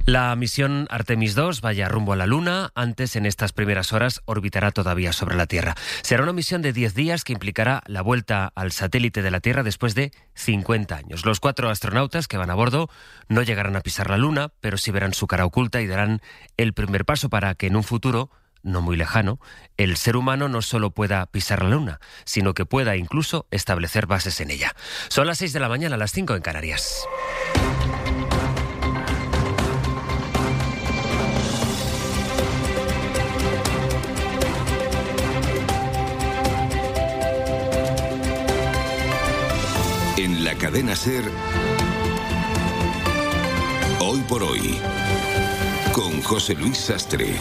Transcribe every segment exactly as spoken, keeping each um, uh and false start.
La misión Artemis dos vaya rumbo a la Luna. Antes, en estas primeras horas, orbitará todavía sobre la Tierra. Será una misión de diez días que implicará la vuelta al satélite de la Tierra después de cincuenta años. Los cuatro astronautas que van a bordo no llegarán a pisar la Luna, pero sí verán su cara oculta y darán el primer paso para que en un futuro no muy lejano, el ser humano no solo pueda pisar la Luna, sino que pueda incluso establecer bases en ella. Son las seis de la mañana, las cinco en Canarias. En la cadena SER, Hoy por Hoy, con José Luis Sastre.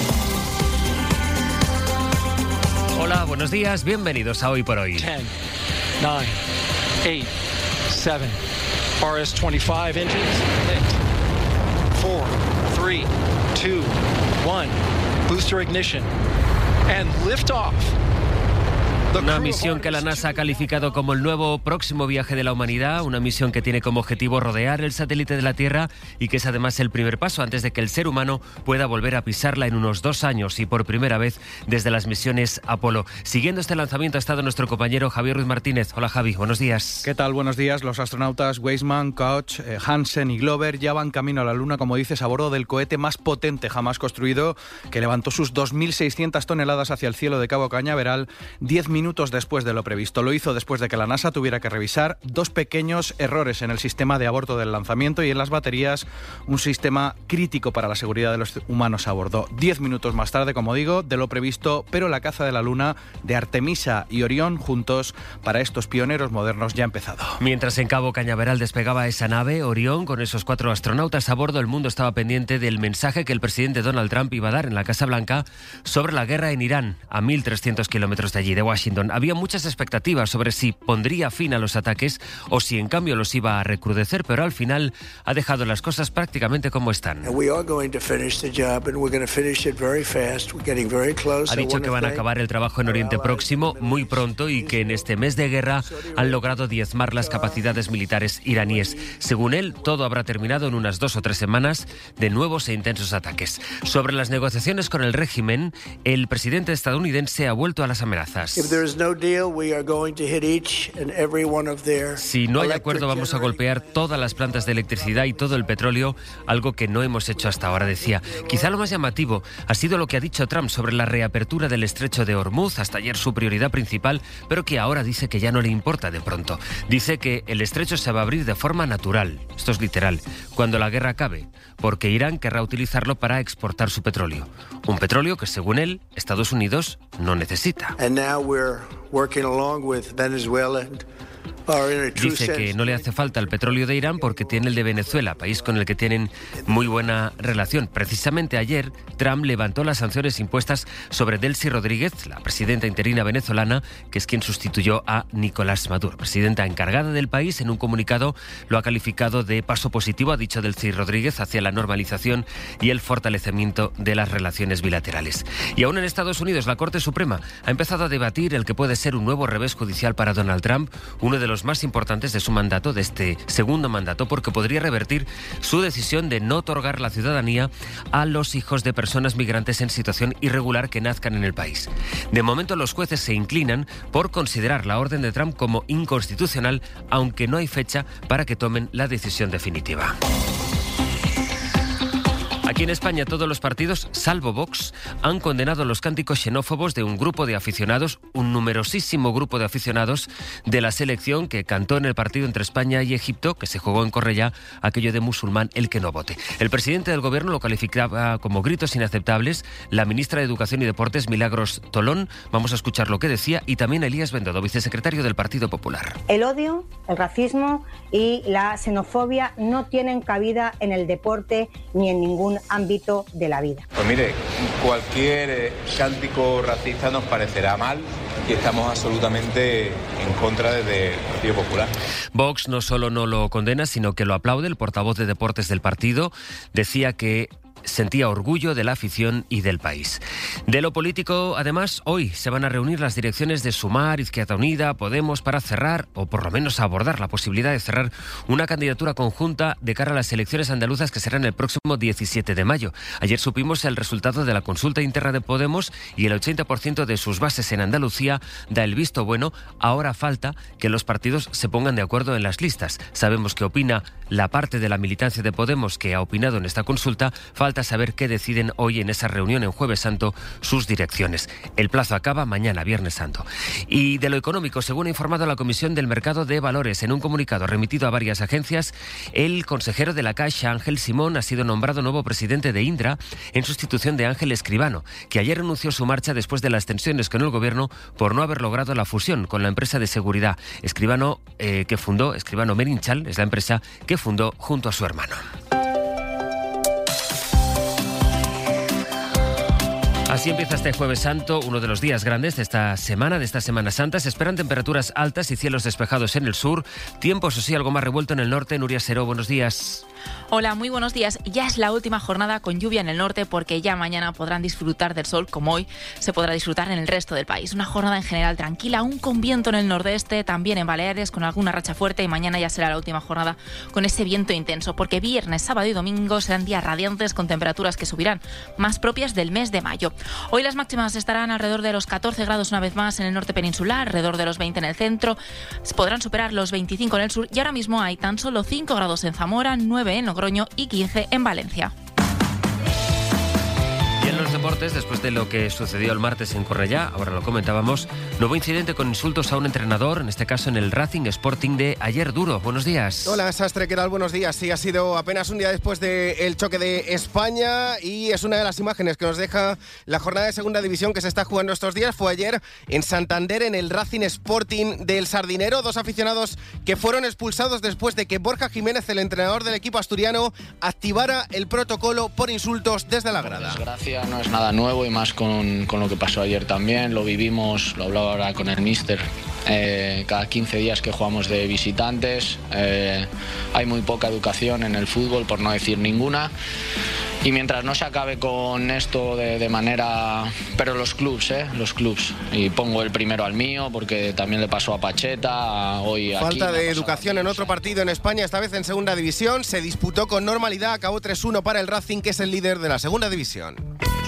Hola, buenos días, bienvenidos a Hoy por Hoy. diez, nueve, ocho, siete, R S veinticinco engines lit. cuatro, tres, dos, uno, booster ignition, and liftoff. Una misión que la NASA ha calificado como el nuevo próximo viaje de la humanidad, una misión que tiene como objetivo rodear el satélite de la Tierra y que es además el primer paso antes de que el ser humano pueda volver a pisarla en unos dos años y por primera vez desde las misiones Apolo. Siguiendo este lanzamiento ha estado nuestro compañero Javier Ruiz Martínez. Hola Javi, buenos días. ¿Qué tal? Buenos días. Los astronautas Weissman, Koch, eh, Hansen y Glover ya van camino a la Luna, como dices, a bordo del cohete más potente jamás construido, que levantó sus dos mil seiscientas toneladas hacia el cielo de Cabo Cañaveral diez minutos después de lo previsto. Lo hizo después de que la NASA tuviera que revisar dos pequeños errores en el sistema de aborto del lanzamiento y en las baterías, un sistema crítico para la seguridad de los humanos a bordo. Diez minutos más tarde, como digo, de lo previsto, pero la caza de la Luna de Artemisa y Orión juntos para estos pioneros modernos ya ha empezado. Mientras en Cabo Cañaveral despegaba esa nave, Orión, con esos cuatro astronautas a bordo, el mundo estaba pendiente del mensaje que el presidente Donald Trump iba a dar en la Casa Blanca sobre la guerra en Irán, a mil trescientos kilómetros de allí, de Washington. Había muchas expectativas sobre si pondría fin a los ataques o si en cambio los iba a recrudecer, pero al final ha dejado las cosas prácticamente como están. Ha dicho que van a acabar el trabajo en Oriente Próximo muy pronto y que en este mes de guerra han logrado diezmar las capacidades militares iraníes. Según él, todo habrá terminado en unas dos o tres semanas de nuevos e intensos ataques. Sobre las negociaciones con el régimen, el presidente estadounidense ha vuelto a las amenazas. Si no hay acuerdo, vamos a golpear todas las plantas de electricidad y todo el petróleo, algo que no hemos hecho hasta ahora, decía. Quizá lo más llamativo ha sido lo que ha dicho Trump sobre la reapertura del estrecho de Hormuz, hasta ayer su prioridad principal, pero que ahora dice que ya no le importa de pronto. Dice que el estrecho se va a abrir de forma natural, esto es literal, cuando la guerra acabe, porque Irán querrá utilizarlo para exportar su petróleo. Un petróleo que, según él, Estados Unidos no necesita. Dice que no le hace falta el petróleo de Irán porque tiene el de Venezuela, país con el que tienen muy buena relación. Precisamente ayer, Trump levantó las sanciones impuestas sobre Delcy Rodríguez, la presidenta interina venezolana, que es quien sustituyó a Nicolás Maduro. Presidenta encargada del país, en un comunicado lo ha calificado de paso positivo, ha dicho Delcy Rodríguez, hacia la normalización y el fortalecimiento de las relaciones bilaterales. Y aún en Estados Unidos, la Corte Suprema ha empezado a debatir el que puede ser un nuevo revés judicial para Donald Trump, uno de los más importantes de su mandato, de este segundo mandato, porque podría revertir su decisión de no otorgar la ciudadanía a los hijos de personas migrantes en situación irregular que nazcan en el país. De momento, los jueces se inclinan por considerar la orden de Trump como inconstitucional, aunque no hay fecha para que tomen la decisión definitiva. Aquí en España todos los partidos, salvo Vox, han condenado los cánticos xenófobos de un grupo de aficionados, un numerosísimo grupo de aficionados de la selección que cantó en el partido entre España y Egipto, que se jugó en Cornellá, aquello de musulmán el que no vote. El presidente del gobierno lo calificaba como gritos inaceptables. La ministra de Educación y Deportes, Milagros Tolón, vamos a escuchar lo que decía, y también Elías Bendodo, vicesecretario del Partido Popular. El odio, el racismo y la xenofobia no tienen cabida en el deporte ni en ningún ámbito de la vida. Pues mire, cualquier eh, cántico racista nos parecerá mal y estamos absolutamente en contra desde el Partido Popular. Vox no solo no lo condena, sino que lo aplaude. El portavoz de deportes del partido decía que sentía orgullo de la afición y del país. De lo político, además, hoy se van a reunir las direcciones de Sumar, Izquierda Unida, Podemos para cerrar, o por lo menos abordar la posibilidad de cerrar una candidatura conjunta de cara a las elecciones andaluzas que serán el próximo diecisiete de mayo. Ayer supimos el resultado de la consulta interna de Podemos y el ochenta por ciento de sus bases en Andalucía da el visto bueno. Ahora falta que los partidos se pongan de acuerdo en las listas. Sabemos que opina la parte de la militancia de Podemos que ha opinado en esta consulta. Falta saber qué deciden hoy en esa reunión en Jueves Santo sus direcciones. El plazo acaba mañana, Viernes Santo. Y de lo económico, según ha informado la Comisión del Mercado de Valores en un comunicado remitido a varias agencias, el consejero de la Caixa, Ángel Simón, ha sido nombrado nuevo presidente de Indra en sustitución de Ángel Escribano, que ayer renunció su marcha después de las tensiones con el gobierno por no haber logrado la fusión con la empresa de seguridad. Escribano, eh, que fundó, Escribano Merinchal, es la empresa que fundó junto a su hermano. Así empieza este Jueves Santo, uno de los días grandes de esta semana, de esta Semana Santa. Se esperan temperaturas altas y cielos despejados en el sur. Tiempo, eso sí, algo más revuelto en el norte. Nuria Seró, buenos días. Hola, muy buenos días. Ya es la última jornada con lluvia en el norte porque ya mañana podrán disfrutar del sol como hoy se podrá disfrutar en el resto del país. Una jornada en general tranquila, aún con viento en el nordeste, también en Baleares con alguna racha fuerte y mañana ya será la última jornada con ese viento intenso porque viernes, sábado y domingo serán días radiantes con temperaturas que subirán más propias del mes de mayo. Hoy las máximas estarán alrededor de los catorce grados una vez más en el norte peninsular, alrededor de los veinte en el centro, podrán superar los veinticinco en el sur y ahora mismo hay tan solo cinco grados en Zamora, nueve en Logroño y quince en Valencia. Y en los deportes, después de lo que sucedió el martes en Cornellá, ahora lo comentábamos, nuevo incidente con insultos a un entrenador, en este caso en el Racing Sporting de Ayer Duro. Buenos días. Hola, Sastre, ¿qué tal? Buenos días. Sí, ha sido apenas un día después del choque de España y es una de las imágenes que nos deja la jornada de segunda división que se está jugando estos días. Fue ayer en Santander, en el Racing Sporting del Sardinero. Dos aficionados que fueron expulsados después de que Borja Jiménez, el entrenador del equipo asturiano, activara el protocolo por insultos desde la grada. Por desgracia, no es nada nuevo y más con, con lo que pasó ayer también. Lo vivimos, lo hablaba ahora con el míster. Eh, cada quince días que jugamos de visitantes, eh, hay muy poca educación en el fútbol, por no decir ninguna. Y mientras no se acabe con esto de, de manera... Pero los clubs, ¿eh? Los clubs. Y pongo el primero al mío porque también le pasó a Pacheta, a hoy aquí. Falta de educación en otro partido en España, esta vez en segunda división. Se disputó con normalidad, acabó tres uno para el Racing, que es el líder de la segunda división.